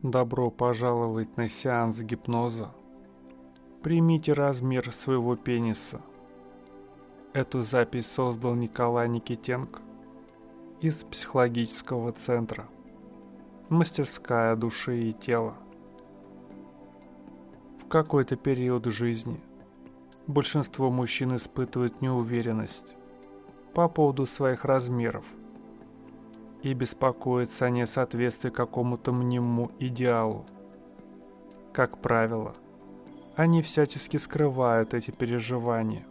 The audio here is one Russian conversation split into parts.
Добро пожаловать на сеанс гипноза. Примите размер своего пениса. Эту запись создал Николай Никитенко из психологического центра «Мастерская души и тела». В какой-то период жизни большинство мужчин испытывают неуверенность по поводу своих размеров и беспокоятся о несоответствии какому-то мнимому идеалу. Как правило, они всячески скрывают эти переживания.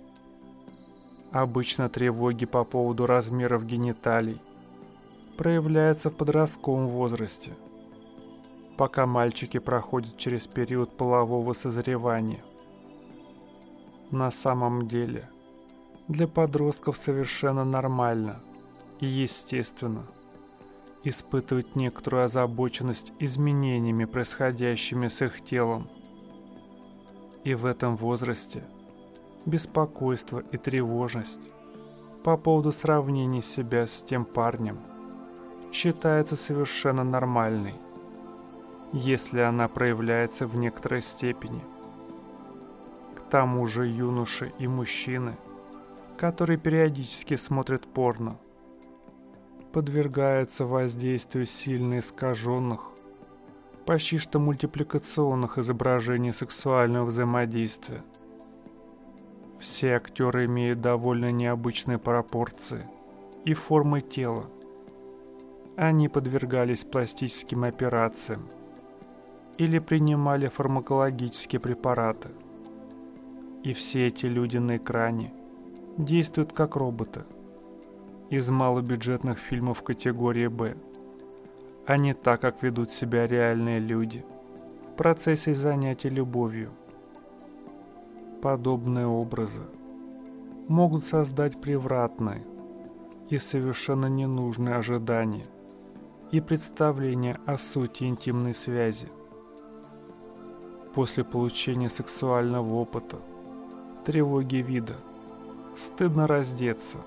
Обычно тревоги по поводу размеров гениталий проявляются в подростковом возрасте, пока мальчики проходят через период полового созревания. На самом деле, для подростков совершенно нормально и естественно испытывать некоторую озабоченность изменениями, происходящими с их телом. И в этом возрасте беспокойство и тревожность по поводу сравнения себя с тем парнем считается совершенно нормальной, если она проявляется в некоторой степени. К тому же юноши и мужчины, которые периодически смотрят порно, подвергаются воздействию сильно искаженных, почти что мультипликационных изображений сексуального взаимодействия. Все актеры имеют довольно необычные пропорции и формы тела. Они подвергались пластическим операциям или принимали фармакологические препараты. И все эти люди на экране действуют как роботы из малобюджетных фильмов категории «Б», а не так, как ведут себя реальные люди в процессе занятия любовью. Подобные образы могут создать превратные и совершенно ненужные ожидания и представления о сути интимной связи. После получения сексуального опыта, тревоги вида, стыдно раздеться,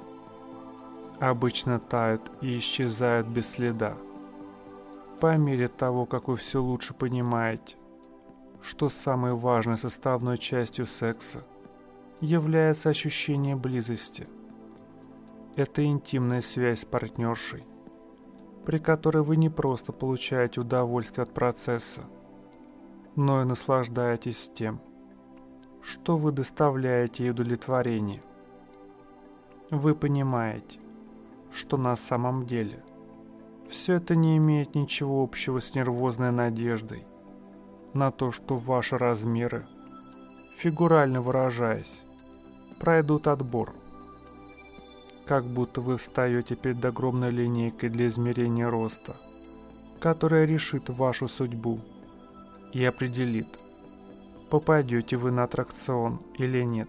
обычно тают и исчезают без следа. По мере того, как вы все лучше понимаете, что самой важной составной частью секса является ощущение близости. Это интимная связь с партнершей, при которой вы не просто получаете удовольствие от процесса, но и наслаждаетесь тем, что вы доставляете ей удовлетворение. Вы понимаете, что на самом деле все это не имеет ничего общего с нервозной надеждой на то, что ваши размеры, фигурально выражаясь, пройдут отбор. Как будто вы встаете перед огромной линейкой для измерения роста, которая решит вашу судьбу и определит, попадете вы на аттракцион или нет.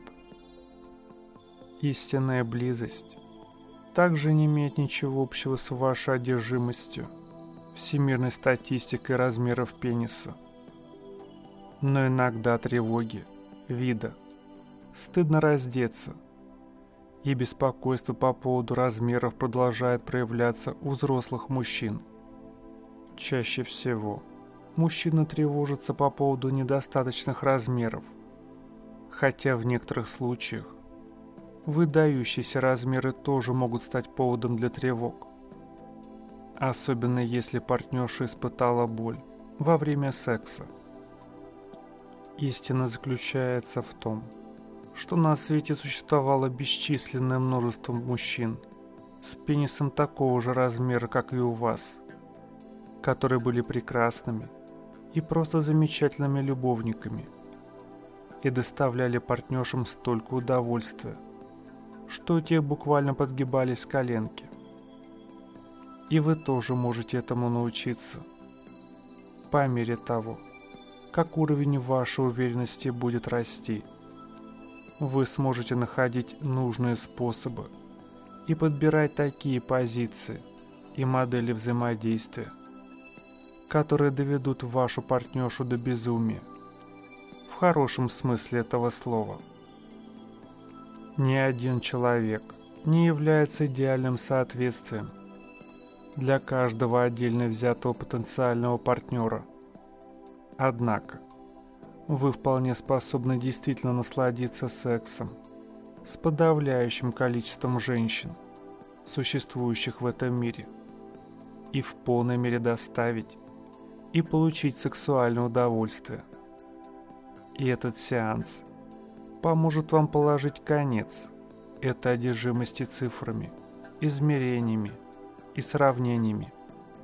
Истинная близость также не имеет ничего общего с вашей одержимостью всемирной статистикой размеров пениса. Но иногда тревоги, вида, стыдно раздеться, и беспокойство по поводу размеров продолжает проявляться у взрослых мужчин. Чаще всего мужчины тревожатся по поводу недостаточных размеров, хотя в некоторых случаях выдающиеся размеры тоже могут стать поводом для тревог, особенно если партнерша испытала боль во время секса. Истина заключается в том, что на свете существовало бесчисленное множество мужчин с пенисом такого же размера, как и у вас, которые были прекрасными и просто замечательными любовниками и доставляли партнершам столько удовольствия, что у тех буквально подгибались коленки. И вы тоже можете этому научиться. По мере того, как уровень вашей уверенности будет расти, вы сможете находить нужные способы и подбирать такие позиции и модели взаимодействия, которые доведут вашу партнершу до безумия, в хорошем смысле этого слова. Ни один человек не является идеальным соответствием, для каждого отдельно взятого потенциального партнера. Однако, вы вполне способны действительно насладиться сексом с подавляющим количеством женщин, существующих в этом мире, и в полной мере доставить и получить сексуальное удовольствие. И этот сеанс поможет вам положить конец этой одержимости цифрами, измерениями и сравнениями.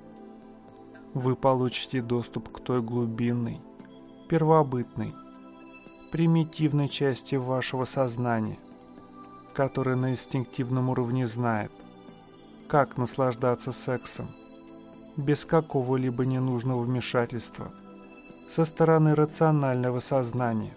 Вы получите доступ к той глубинной, первобытной, примитивной части вашего сознания, которая на инстинктивном уровне знает, как наслаждаться сексом без какого-либо ненужного вмешательства со стороны рационального сознания.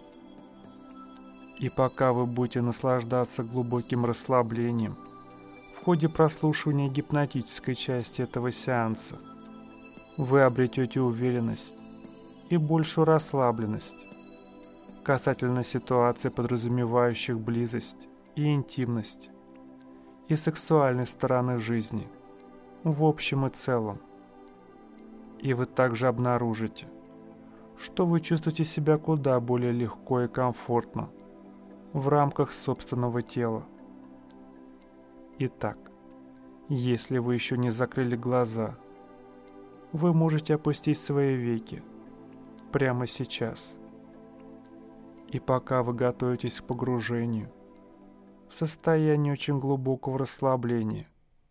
И пока вы будете наслаждаться глубоким расслаблением в ходе прослушивания гипнотической части этого сеанса, вы обретете уверенность и большую расслабленность касательно ситуаций, подразумевающих близость и интимность и сексуальной стороны жизни в общем и целом. И вы также обнаружите, что вы чувствуете себя куда более легко и комфортно в рамках собственного тела. Итак, если вы еще не закрыли глаза, вы можете опустить свои веки прямо сейчас. И пока вы готовитесь к погружению в состояние очень глубокого расслабления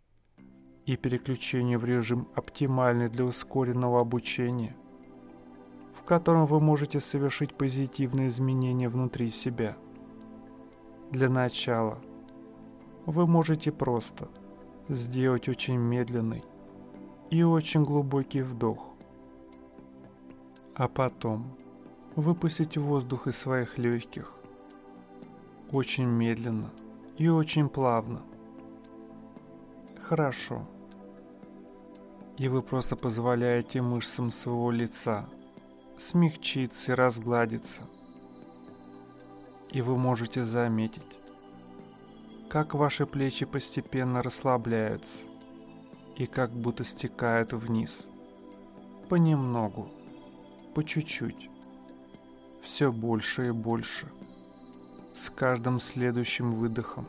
и переключению в режим оптимальный для ускоренного обучения, в котором вы можете совершить позитивные изменения внутри себя. Для начала вы можете просто сделать очень медленный и очень глубокий вдох, а потом выпустить воздух из своих легких очень медленно и очень плавно. Хорошо. И вы просто позволяете мышцам своего лица смягчиться и разгладиться. И вы можете заметить, как ваши плечи постепенно расслабляются и как будто стекают вниз. Понемногу, по чуть-чуть, все больше и больше, с каждым следующим выдохом.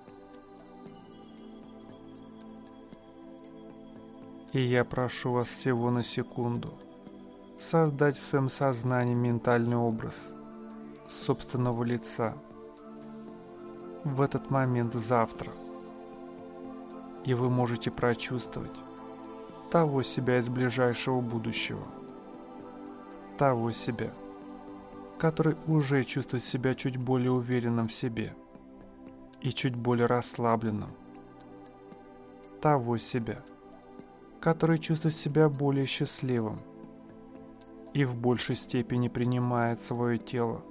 И я прошу вас всего на секунду создать в своем сознании ментальный образ собственного лица в этот момент завтра. И вы можете прочувствовать того себя из ближайшего будущего, того себя, который уже чувствует себя чуть более уверенным в себе и чуть более расслабленным, того себя, который чувствует себя более счастливым и в большей степени принимает свое тело.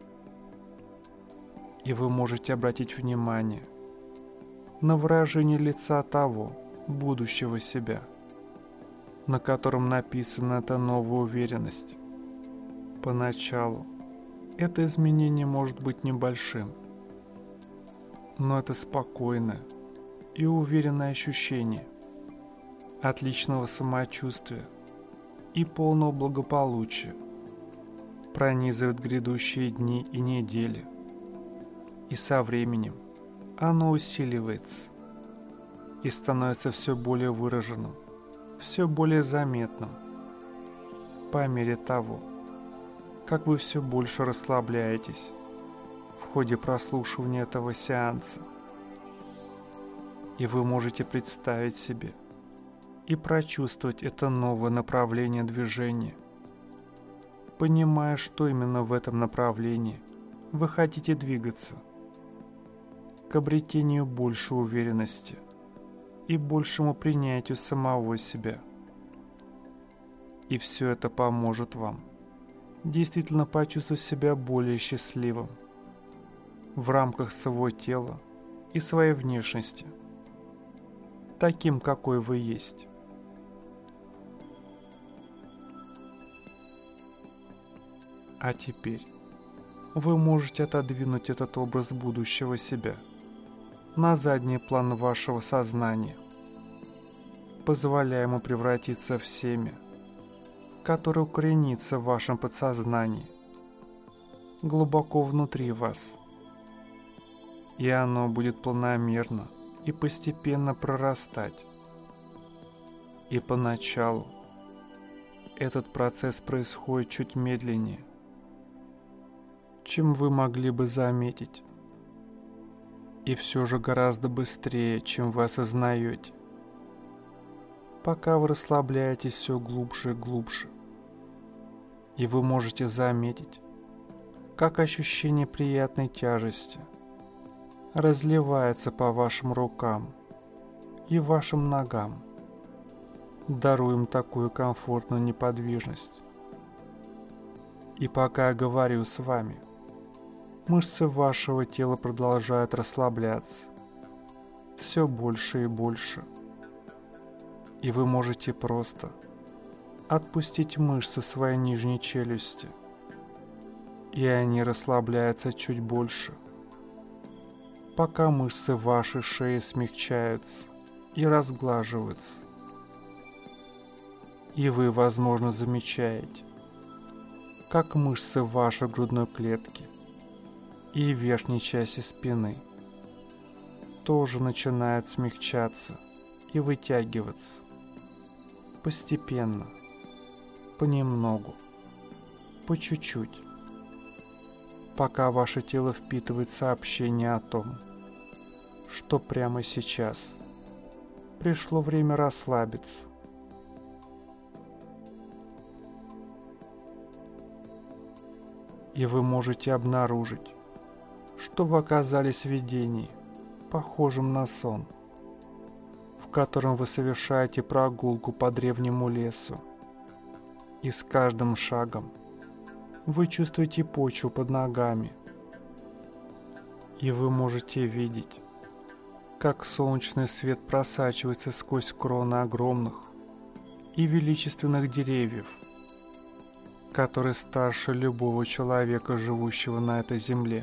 И вы можете обратить внимание на выражение лица того будущего себя, на котором написана эта новая уверенность. Поначалу это изменение может быть небольшим, но это спокойное и уверенное ощущение отличного самочувствия и полного благополучия пронизывает грядущие дни и недели, и со временем оно усиливается и становится все более выраженным, все более заметным по мере того, как вы все больше расслабляетесь в ходе прослушивания этого сеанса. И вы можете представить себе и прочувствовать это новое направление движения, понимая, что именно в этом направлении вы хотите двигаться, к обретению большей уверенности и большему принятию самого себя. И все это поможет вам действительно почувствовать себя более счастливым в рамках своего тела и своей внешности, таким, какой вы есть. А теперь вы можете отодвинуть этот образ будущего себя на задний план вашего сознания, позволяя ему превратиться в семя, которое укоренится в вашем подсознании, глубоко внутри вас, и оно будет планомерно и постепенно прорастать. И поначалу этот процесс происходит чуть медленнее, чем вы могли бы заметить, и все же гораздо быстрее, чем вы осознаете, пока вы расслабляетесь все глубже и глубже, и вы можете заметить, как ощущение приятной тяжести разливается по вашим рукам и вашим ногам, даруя им такую комфортную неподвижность. И пока я говорю с вами, мышцы вашего тела продолжают расслабляться все больше и больше. И вы можете просто отпустить мышцы своей нижней челюсти, и они расслабляются чуть больше, пока мышцы вашей шеи смягчаются и разглаживаются. И вы, возможно, замечаете, как мышцы вашей грудной клетки и верхней части спины тоже начинают смягчаться и вытягиваться постепенно, понемногу, по чуть-чуть, пока ваше тело впитывает сообщение о том, что прямо сейчас пришло время расслабиться. И вы можете обнаружить, что вы оказались в видении, похожем на сон, в котором вы совершаете прогулку по древнему лесу, и с каждым шагом вы чувствуете почву под ногами, и вы можете видеть, как солнечный свет просачивается сквозь кроны огромных и величественных деревьев, которые старше любого человека, живущего на этой земле.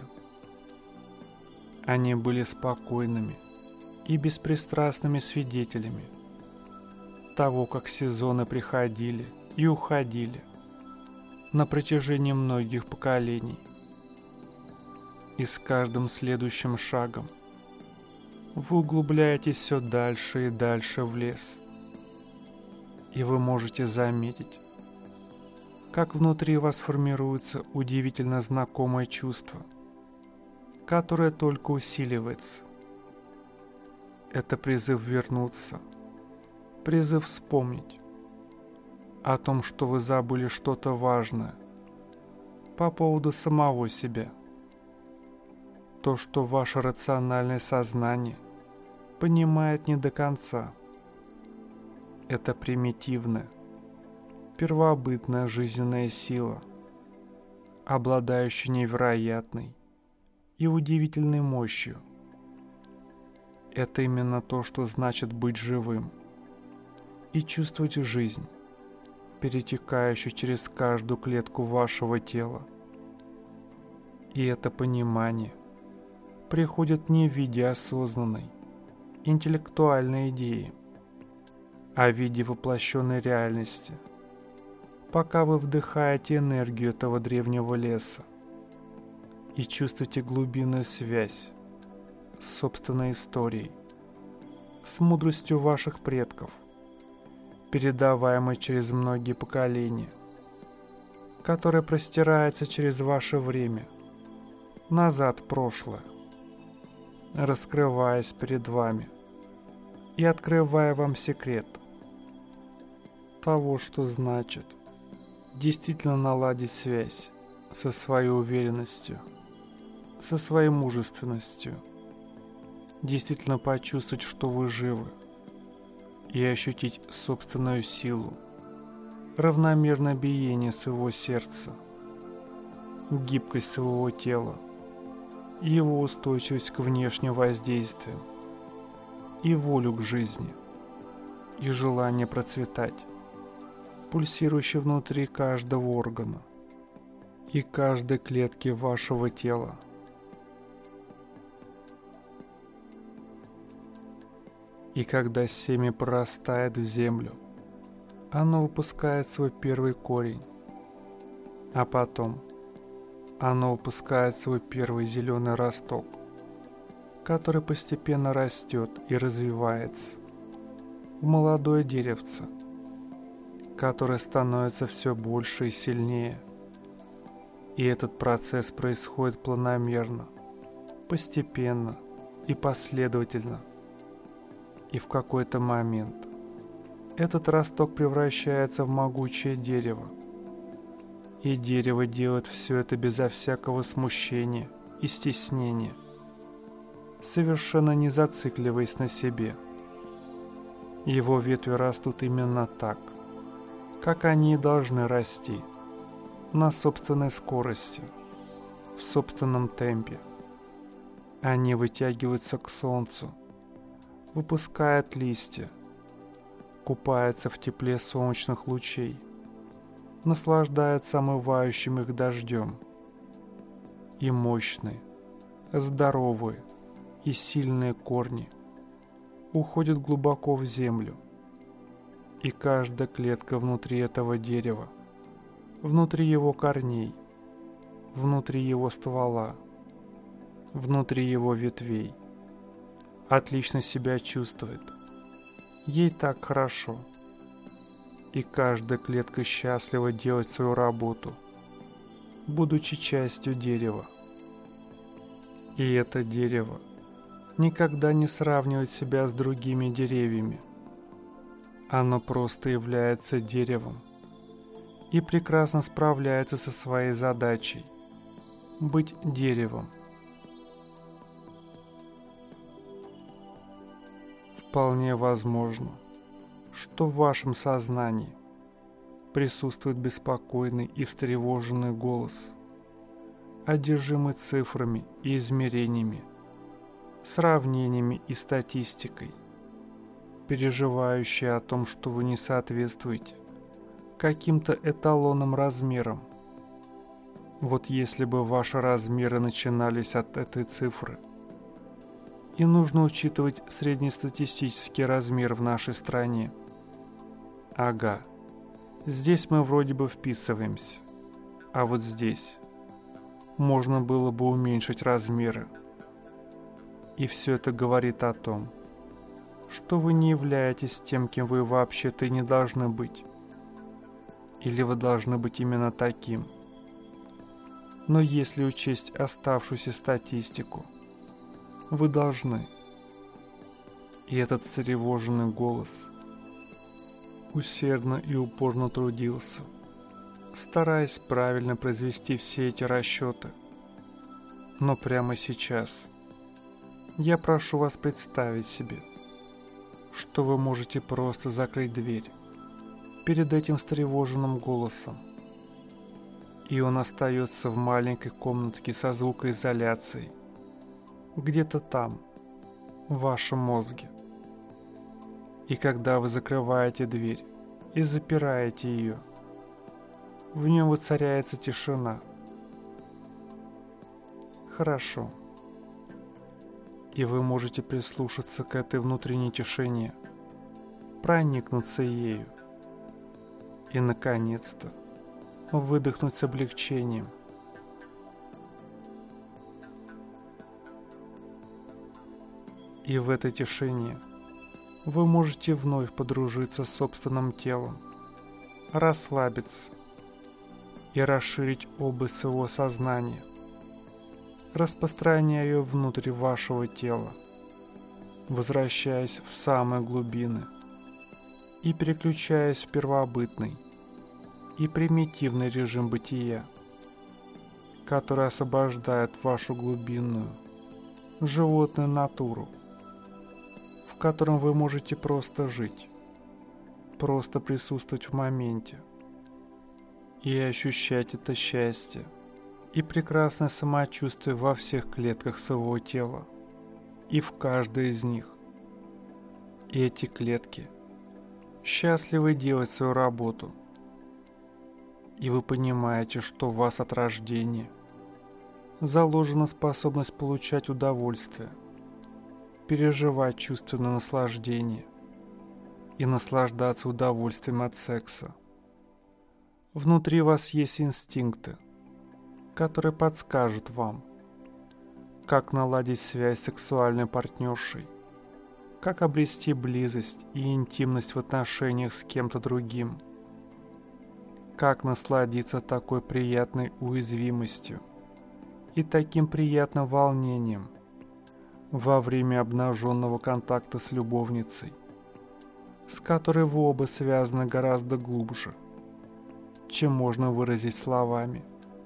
Они были спокойными и беспристрастными свидетелями того, как сезоны приходили и уходили на протяжении многих поколений. И с каждым следующим шагом вы углубляетесь все дальше и дальше в лес, и вы можете заметить, как внутри вас формируется удивительно знакомое чувство, которое только усиливается. Это призыв вернуться, призыв вспомнить о том, что вы забыли что-то важное по поводу самого себя. То, что ваше рациональное сознание понимает не до конца. Это примитивная, первобытная жизненная сила, обладающая невероятной и удивительной мощью. Это именно то, что значит быть живым и чувствовать жизнь, перетекающую через каждую клетку вашего тела. И это понимание приходит не в виде осознанной, интеллектуальной идеи, а в виде воплощенной реальности, пока вы вдыхаете энергию этого древнего леса и чувствуете глубинную связь с собственной историей, с мудростью ваших предков, передаваемой через многие поколения, которая простирается через ваше время, назад в прошлое, раскрываясь перед вами и открывая вам секрет того, что значит действительно наладить связь со своей уверенностью, со своей мужественностью, действительно почувствовать, что вы живы, и ощутить собственную силу, равномерное биение своего сердца, гибкость своего тела, его устойчивость к внешним воздействиям, и волю к жизни, и желание процветать, пульсирующее внутри каждого органа и каждой клетки вашего тела. И когда семя прорастает в землю, оно выпускает свой первый корень, а потом оно выпускает свой первый зеленый росток, который постепенно растет и развивается в молодое деревце, которое становится все больше и сильнее. И этот процесс происходит планомерно, постепенно и последовательно. И в какой-то момент этот росток превращается в могучее дерево. И дерево делает все это безо всякого смущения и стеснения, совершенно не зацикливаясь на себе. Его ветви растут именно так, как они и должны расти, на собственной скорости, в собственном темпе. Они вытягиваются к солнцу, выпускают листья, купаются в тепле солнечных лучей, наслаждаются омывающим их дождем. И мощные, здоровые и сильные корни уходят глубоко в землю. И каждая клетка внутри этого дерева, внутри его корней, внутри его ствола, внутри его ветвей, отлично себя чувствует. Ей так хорошо. И каждая клетка счастлива делать свою работу, будучи частью дерева. И это дерево никогда не сравнивает себя с другими деревьями. Оно просто является деревом и прекрасно справляется со своей задачей – быть деревом. Вполне возможно, что в вашем сознании присутствует беспокойный и встревоженный голос, одержимый цифрами и измерениями, сравнениями и статистикой, переживающий о том, что вы не соответствуете каким-то эталонным размерам. Вот если бы ваши размеры начинались от этой цифры, и нужно учитывать среднестатистический размер в нашей стране. Ага, здесь мы вроде бы вписываемся, а вот здесь можно было бы уменьшить размеры. И все это говорит о том, что вы не являетесь тем, кем вы вообще-то и не должны быть. Или вы должны быть именно таким. Но если учесть оставшуюся статистику, вы должны. И этот встревоженный голос усердно и упорно трудился, стараясь правильно произвести все эти расчеты. Но прямо сейчас я прошу вас представить себе, что вы можете просто закрыть дверь перед этим встревоженным голосом, и он остается в маленькой комнатке со звукоизоляцией, где-то там, в вашем мозге. И когда вы закрываете дверь и запираете ее, в нем воцаряется тишина. Хорошо. И вы можете прислушаться к этой внутренней тишине, проникнуться ею и, наконец-то, выдохнуть с облегчением. И в этой тишине вы можете вновь подружиться с собственным телом, расслабиться и расширить область своего сознания, распространяя ее внутрь вашего тела, возвращаясь в самые глубины и переключаясь в первобытный и примитивный режим бытия, который освобождает вашу глубинную, животную натуру, в котором вы можете просто жить, просто присутствовать в моменте и ощущать это счастье и прекрасное самочувствие во всех клетках своего тела и в каждой из них. И эти клетки счастливы делать свою работу. И вы понимаете, что в вас от рождения заложена способность получать удовольствие, переживать чувственное наслаждение и наслаждаться удовольствием от секса. Внутри вас есть инстинкты, которые подскажут вам, как наладить связь с сексуальной партнершей, как обрести близость и интимность в отношениях с кем-то другим, как насладиться такой приятной уязвимостью и таким приятным волнением во время обнаженного контакта с любовницей, с которой вы оба связаны гораздо глубже, чем можно выразить словами.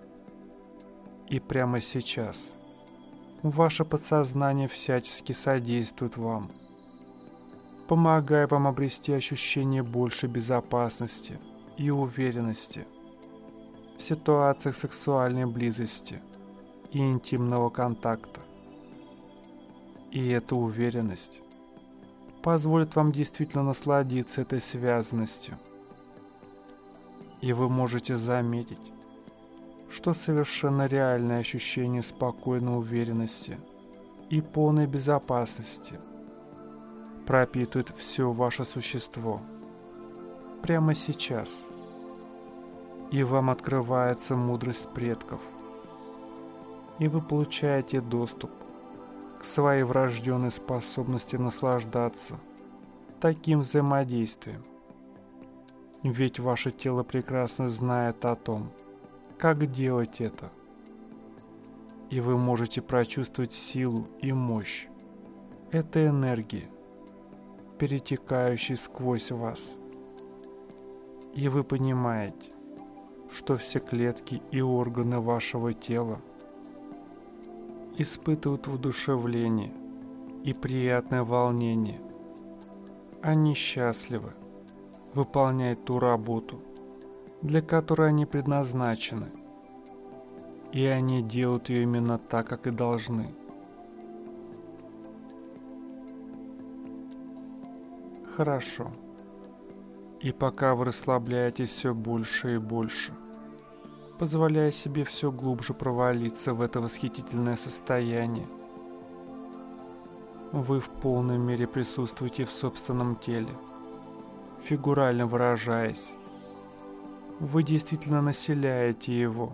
И прямо сейчас ваше подсознание всячески содействует вам, помогая вам обрести ощущение большей безопасности и уверенности в ситуациях сексуальной близости и интимного контакта. И эта уверенность позволит вам действительно насладиться этой связанностью. И вы можете заметить, что совершенно реальное ощущение спокойной уверенности и полной безопасности пропитывает все ваше существо прямо сейчас. И вам открывается мудрость предков, и вы получаете доступ к своей врожденной способности наслаждаться таким взаимодействием. Ведь ваше тело прекрасно знает о том, как делать это. И вы можете прочувствовать силу и мощь этой энергии, перетекающей сквозь вас. И вы понимаете, что все клетки и органы вашего тела испытывают воодушевление и приятное волнение. Они счастливы выполнять ту работу, для которой они предназначены, и они делают ее именно так, как и должны. Хорошо. И пока вы расслабляетесь все больше и больше, позволяя себе все глубже провалиться в это восхитительное состояние, вы в полной мере присутствуете в собственном теле, фигурально выражаясь. Вы действительно населяете его,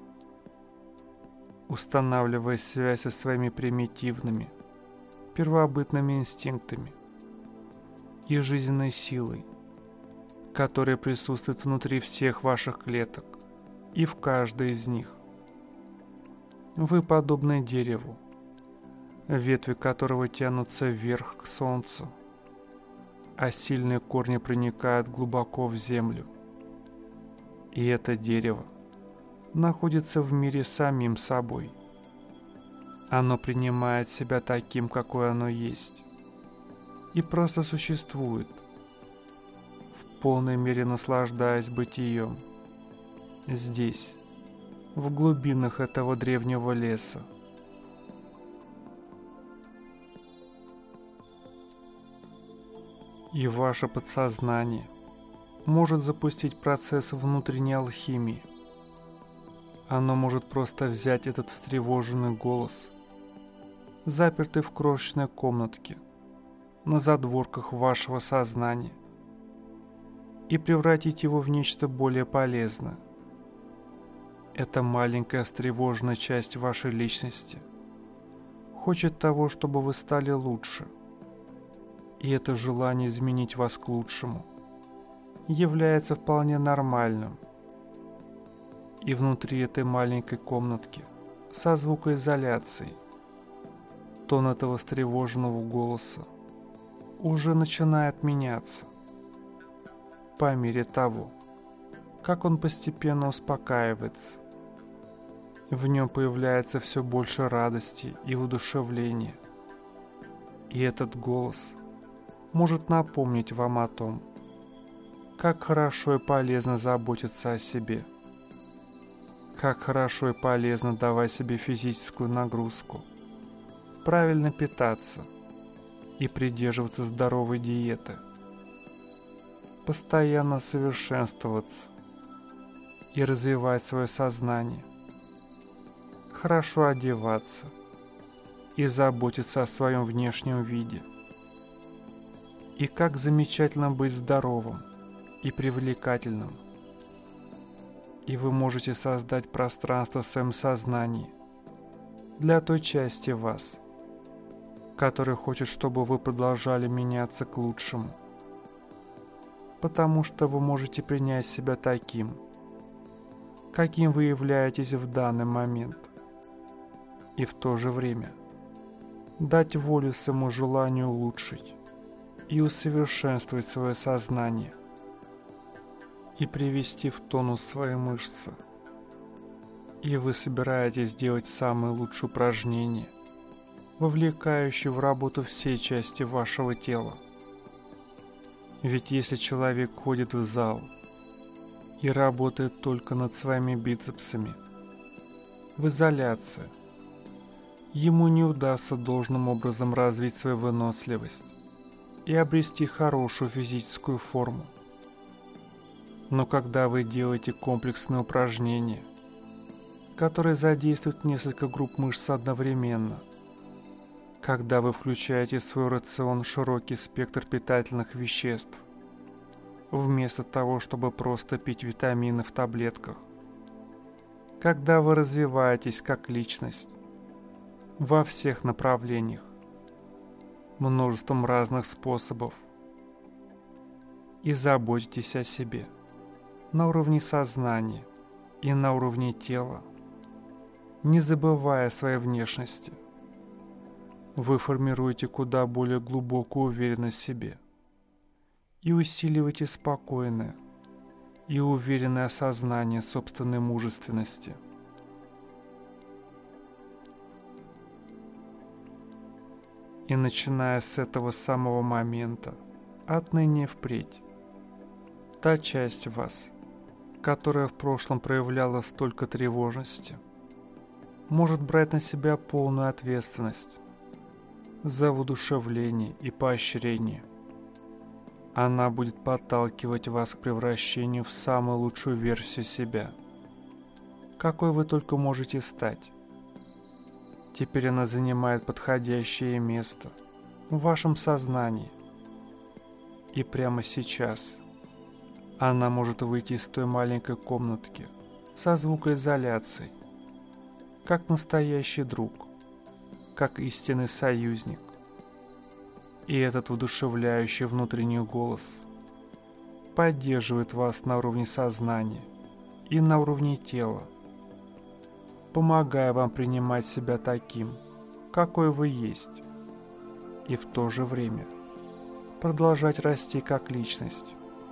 устанавливая связь со своими примитивными, первобытными инстинктами и жизненной силой, которая присутствует внутри всех ваших клеток и в каждой из них. Вы подобны дереву, ветви которого тянутся вверх к солнцу, а сильные корни проникают глубоко в землю. И это дерево находится в мире самим собой. Оно принимает себя таким, какое оно есть, и просто существует, в полной мере наслаждаясь бытием, здесь, в глубинах этого древнего леса. И ваше подсознание может запустить процесс внутренней алхимии. Оно может просто взять этот встревоженный голос, запертый в крошечной комнатке, на задворках вашего сознания, и превратить его в нечто более полезное. Эта маленькая встревоженная часть вашей личности хочет того, чтобы вы стали лучше. И это желание изменить вас к лучшему является вполне нормальным. И внутри этой маленькой комнатки со звукоизоляцией тон этого встревоженного голоса уже начинает меняться по мере того, как он постепенно успокаивается. В нем появляется все больше радости и воодушевления. И этот голос может напомнить вам о том, как хорошо и полезно заботиться о себе, как хорошо и полезно давать себе физическую нагрузку, правильно питаться и придерживаться здоровой диеты, постоянно совершенствоваться и развивать свое сознание, хорошо одеваться и заботиться о своем внешнем виде. И как замечательно быть здоровым и привлекательным. И вы можете создать пространство в своем сознании для той части вас, которая хочет, чтобы вы продолжали меняться к лучшему. Потому что вы можете принять себя таким, каким вы являетесь в данный момент. И в то же время дать волю своему желанию улучшить и усовершенствовать свое сознание и привести в тонус свои мышцы. И вы собираетесь делать самые лучшие упражнения, вовлекающие в работу все части вашего тела. Ведь если человек ходит в зал и работает только над своими бицепсами, в изоляции, ему не удастся должным образом развить свою выносливость и обрести хорошую физическую форму. Но когда вы делаете комплексные упражнения, которые задействуют несколько групп мышц одновременно, когда вы включаете в свой рацион широкий спектр питательных веществ, вместо того, чтобы просто пить витамины в таблетках, когда вы развиваетесь как личность во всех направлениях, множеством разных способов, и заботитесь о себе на уровне сознания и на уровне тела, не забывая о своей внешности, вы формируете куда более глубокую уверенность в себе и усиливаете спокойное и уверенное осознание собственной мужественности. И начиная с этого самого момента, отныне впредь, та часть вас, которая в прошлом проявляла столько тревожности, может брать на себя полную ответственность за воодушевление и поощрение. Она будет подталкивать вас к превращению в самую лучшую версию себя, какой вы только можете стать. Теперь она занимает подходящее место в вашем сознании. И прямо сейчас она может выйти из той маленькой комнатки со звукоизоляцией, как настоящий друг, как истинный союзник. И этот воодушевляющий внутренний голос поддерживает вас на уровне сознания и на уровне тела, помогая вам принимать себя таким, какой вы есть, и в то же время продолжать расти как личность.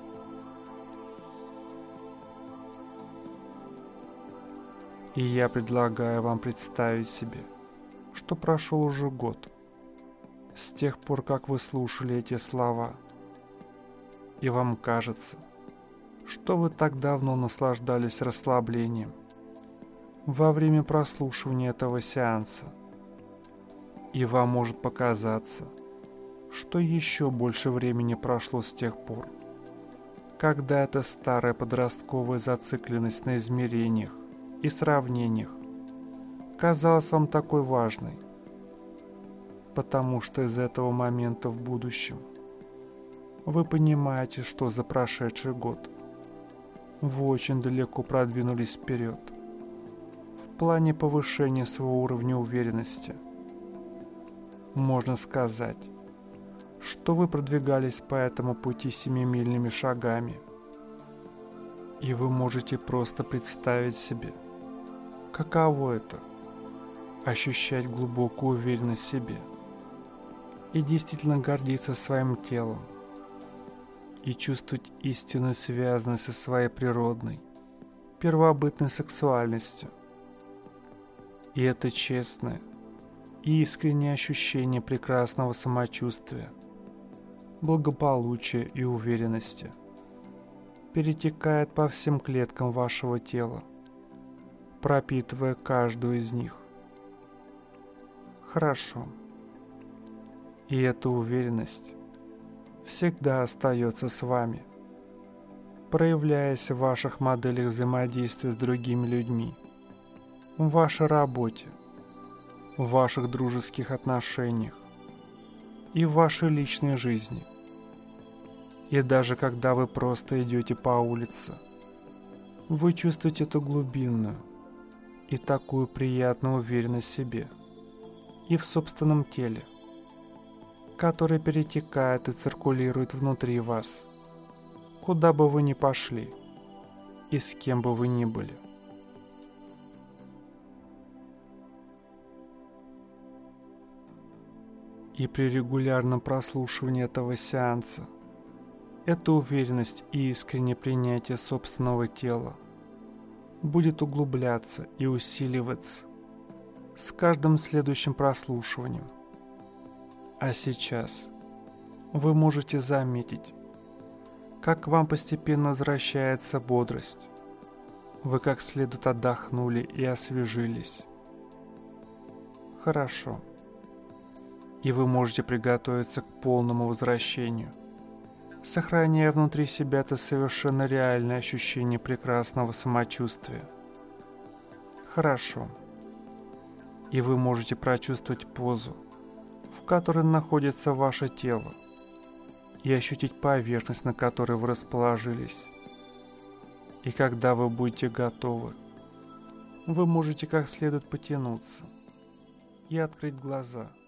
И я предлагаю вам представить себе, что прошел уже год с тех пор, как вы слушали эти слова, и вам кажется, что вы так давно наслаждались расслаблением во время прослушивания этого сеанса, и вам может показаться, что еще больше времени прошло с тех пор, когда эта старая подростковая зацикленность на измерениях и сравнениях казалась вам такой важной, потому что из этого момента в будущем вы понимаете, что за прошедший год вы очень далеко продвинулись вперед в плане повышения своего уровня уверенности. Можно сказать, что вы продвигались по этому пути 7-мильными шагами, и вы можете просто представить себе, каково это – ощущать глубокую уверенность в себе и действительно гордиться своим телом и чувствовать истинную связанность со своей природной, первобытной сексуальностью. И это честное и искреннее ощущение прекрасного самочувствия, благополучия и уверенности перетекает по всем клеткам вашего тела, пропитывая каждую из них. Хорошо. И эта уверенность всегда остается с вами, проявляясь в ваших моделях взаимодействия с другими людьми, в вашей работе, в ваших дружеских отношениях и в вашей личной жизни. И даже когда вы просто идете по улице, вы чувствуете эту глубинную и такую приятную уверенность в себе и в собственном теле, которая перетекает и циркулирует внутри вас, куда бы вы ни пошли и с кем бы вы ни были. И при регулярном прослушивании этого сеанса эта уверенность и искреннее принятие собственного тела будет углубляться и усиливаться с каждым следующим прослушиванием. А сейчас вы можете заметить, как к вам постепенно возвращается бодрость. Вы как следует отдохнули и освежились. Хорошо. И вы можете приготовиться к полному возвращению, сохраняя внутри себя это совершенно реальное ощущение прекрасного самочувствия. Хорошо. И вы можете прочувствовать позу, в которой находится ваше тело, и ощутить поверхность, на которой вы расположились. И когда вы будете готовы, вы можете как следует потянуться и открыть глаза.